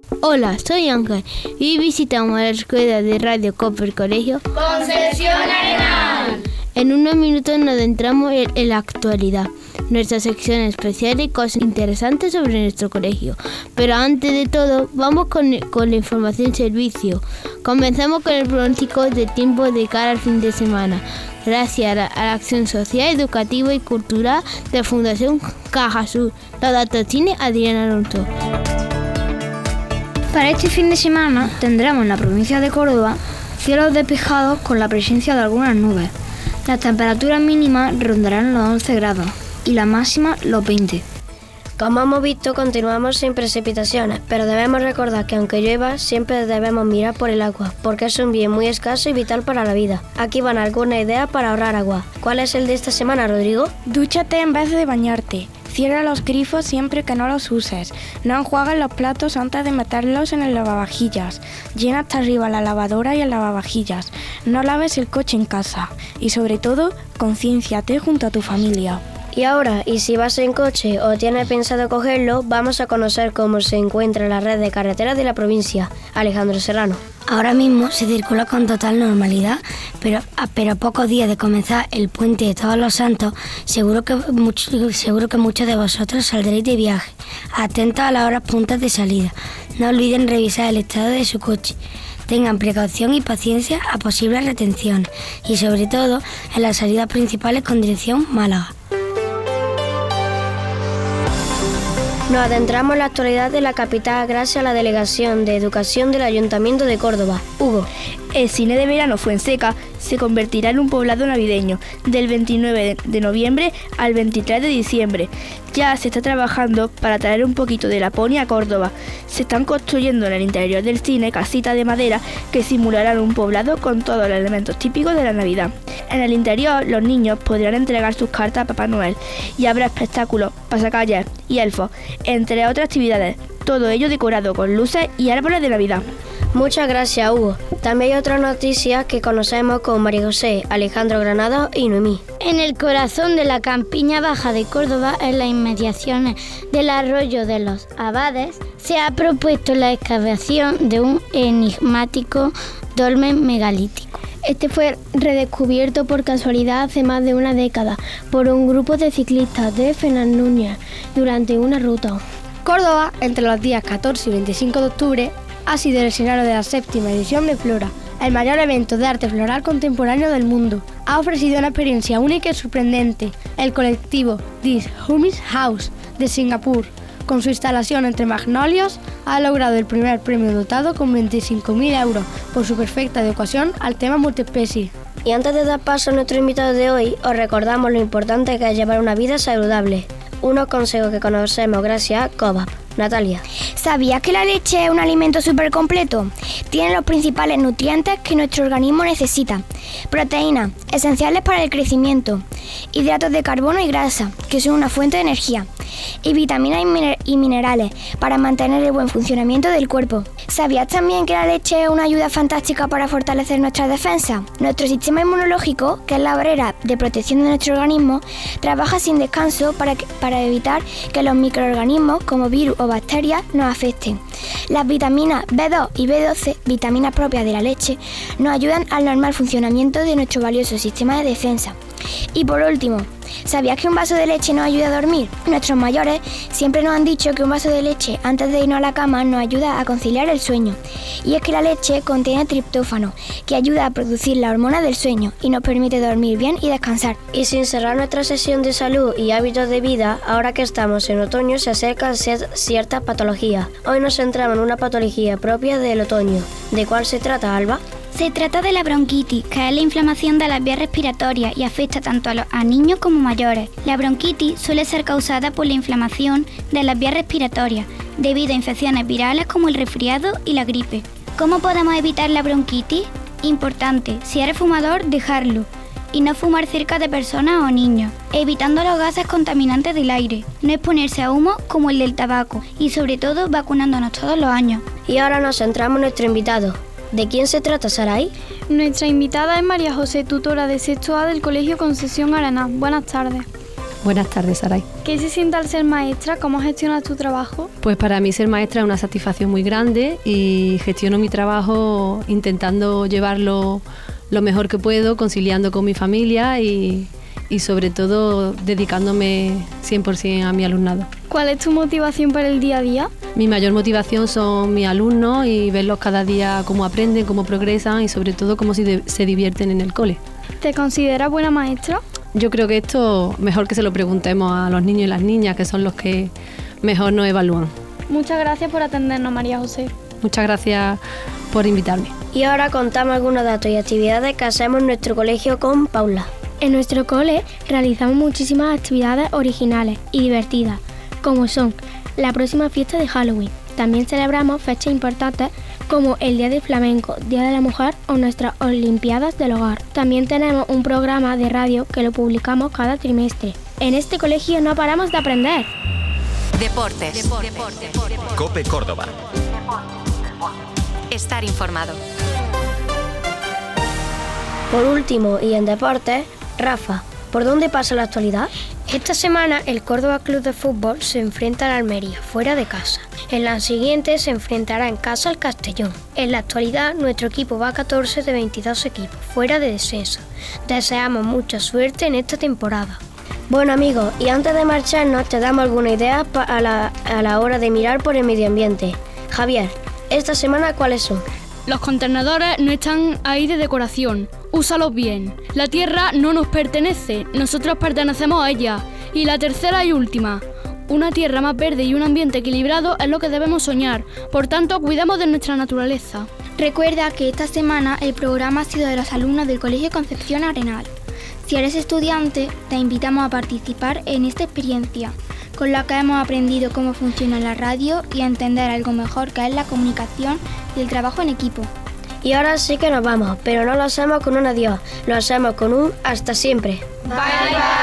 Hola, soy Ángel y visitamos la escuela de Radio Cooper Colegio Concepción Arenal. En unos minutos nos adentramos en la actualidad, nuestra sección especial y cosas interesantes sobre nuestro colegio. Pero antes de todo, vamos con la información servicio. Comenzamos con el pronóstico de tiempo de cara al fin de semana, gracias a la acción social, educativa y cultural de Fundación Caja Sur. Los datos tiene Adriana Alonso. Para este fin de semana tendremos en la provincia de Córdoba cielos despejados con la presencia de algunas nubes. Las temperaturas mínimas rondarán los 11 grados y la máxima los 20. Como hemos visto, continuamos sin precipitaciones, pero debemos recordar que aunque llueva, siempre debemos mirar por el agua, porque es un bien muy escaso y vital para la vida. Aquí van algunas ideas para ahorrar agua. ¿Cuál es el de esta semana, Rodrigo? Dúchate en vez de bañarte. Cierra los grifos siempre que no los uses. No enjuagues los platos antes de meterlos en el lavavajillas. Llena hasta arriba la lavadora y el lavavajillas. No laves el coche en casa. Y sobre todo, concienciate junto a tu familia. Y ahora, y si vas en coche o tienes pensado cogerlo, vamos a conocer cómo se encuentra la red de carreteras de la provincia. Alejandro Serrano. Ahora mismo se circula con total normalidad, pero a pocos días de comenzar el puente de Todos los Santos, seguro que muchos de vosotros saldréis de viaje. Atentos a las horas puntas de salida. No olviden revisar el estado de su coche. Tengan precaución y paciencia a posibles retenciones y sobre todo en las salidas principales con dirección Málaga. Nos adentramos en la actualidad de la capital gracias a la Delegación de Educación del Ayuntamiento de Córdoba. Hugo. El cine de verano Fuenseca se convertirá en un poblado navideño del 29 de noviembre al 23 de diciembre. Ya se está trabajando para traer un poquito de Laponia a Córdoba. Se están construyendo en el interior del cine casitas de madera que simularán un poblado con todos los elementos típicos de la Navidad. En el interior, los niños podrán entregar sus cartas a Papá Noel y habrá espectáculos, pasacalles y elfos, entre otras actividades. Todo ello decorado con luces y árboles de Navidad. Muchas gracias, Hugo. También hay otras noticias que conocemos con María José, Alejandro Granado y Noemí. En el corazón de la campiña baja de Córdoba, en las inmediaciones del arroyo de los Abades, se ha propuesto la excavación de un enigmático dolmen megalítico. Este fue redescubierto por casualidad hace más de una década por un grupo de ciclistas de Fenalnuña durante una ruta. Córdoba, entre los días 14 y 25 de octubre, ha sido el escenario de la 7ª edición de Flora, el mayor evento de arte floral contemporáneo del mundo. Ha ofrecido una experiencia única y sorprendente. El colectivo This Humming House de Singapur, con su instalación entre magnolias, ha logrado el primer premio dotado con 25.000 euros por su perfecta adecuación al tema multiespecie. Y antes de dar paso a nuestro invitado de hoy, os recordamos lo importante que es llevar una vida saludable. Unos consejos que conocemos gracias a COVAP. Natalia. ¿Sabías que la leche es un alimento súper completo? Tiene los principales nutrientes que nuestro organismo necesita. Proteínas, esenciales para el crecimiento. Hidratos de carbono y grasa, que son una fuente de energía. Y vitaminas y minerales, para mantener el buen funcionamiento del cuerpo. ¿Sabías también que la leche es una ayuda fantástica para fortalecer nuestra defensa? Nuestro sistema inmunológico, que es la barrera de protección de nuestro organismo, trabaja sin descanso para evitar que los microorganismos, como virus o bacterias, nos afecten. Las vitaminas B2 y B12, vitaminas propias de la leche, nos ayudan al normal funcionamiento de nuestro valioso sistema de defensa. Y por último, ¿sabías que un vaso de leche nos ayuda a dormir? Nuestros mayores siempre nos han dicho que un vaso de leche antes de irnos a la cama nos ayuda a conciliar el sueño. Y es que la leche contiene triptófano, que ayuda a producir la hormona del sueño y nos permite dormir bien y descansar. Y sin cerrar nuestra sesión de salud y hábitos de vida, ahora que estamos en otoño se acercan ciertas patologías. Hoy nos centramos en una patología propia del otoño. ¿De cuál se trata, Alba? Se trata de la bronquitis, que es la inflamación de las vías respiratorias y afecta tanto a niños como mayores. La bronquitis suele ser causada por la inflamación de las vías respiratorias, debido a infecciones virales como el resfriado y la gripe. ¿Cómo podemos evitar la bronquitis? Importante, si eres fumador, dejarlo. Y no fumar cerca de personas o niños, evitando los gases contaminantes del aire, no exponerse a humo como el del tabaco y sobre todo vacunándonos todos los años. Y ahora nos centramos en nuestro invitado. ¿De quién se trata, Saray? Nuestra invitada es María José, tutora de 6º A del Colegio Concepción Arenal. Buenas tardes. Buenas tardes, Saray. ¿Qué se siente al ser maestra? ¿Cómo gestionas tu trabajo? Pues para mí ser maestra es una satisfacción muy grande y gestiono mi trabajo intentando llevarlo lo mejor que puedo, conciliando con mi familia y sobre todo dedicándome 100% a mi alumnado. ¿Cuál es tu motivación para el día a día? Mi mayor motivación son mis alumnos y verlos cada día cómo aprenden, cómo progresan y sobre todo cómo se divierten en el cole. ¿Te consideras buena maestra? Yo creo que esto mejor que se lo preguntemos a los niños y las niñas, que son los que mejor nos evalúan. Muchas gracias por atendernos, María José. Muchas gracias por invitarme. Y ahora contamos algunos datos y actividades que hacemos en nuestro colegio con Paula. En nuestro cole realizamos muchísimas actividades originales y divertidas, como son la próxima fiesta de Halloween. También celebramos fechas importantes como el Día del Flamenco, Día de la Mujer o nuestras Olimpiadas del Hogar. También tenemos un programa de radio que lo publicamos cada trimestre. En este colegio no paramos de aprender. Deportes. COPE Córdoba. Estar informado. Por último, y en deportes, Rafa, ¿por dónde pasa la actualidad? Esta semana el Córdoba Club de Fútbol se enfrenta al Almería, fuera de casa. En la siguiente se enfrentará en casa al Castellón. En la actualidad nuestro equipo va a 14 de 22 equipos, fuera de descenso. Deseamos mucha suerte en esta temporada. Bueno amigos, y antes de marcharnos te damos alguna idea a la hora de mirar por el medio ambiente. Javier, esta semana ¿cuáles son? Los contenedores no están ahí de decoración. Úsalos bien. La tierra no nos pertenece, nosotros pertenecemos a ella. Y la tercera y última, una tierra más verde y un ambiente equilibrado es lo que debemos soñar. Por tanto, cuidemos de nuestra naturaleza. Recuerda que esta semana el programa ha sido de los alumnos del Colegio Concepción Arenal. Si eres estudiante, te invitamos a participar en esta experiencia, con la que hemos aprendido cómo funciona la radio y a entender algo mejor que es la comunicación y el trabajo en equipo. Y ahora sí que nos vamos, pero no lo hacemos con un adiós, lo hacemos con un hasta siempre. Bye, bye.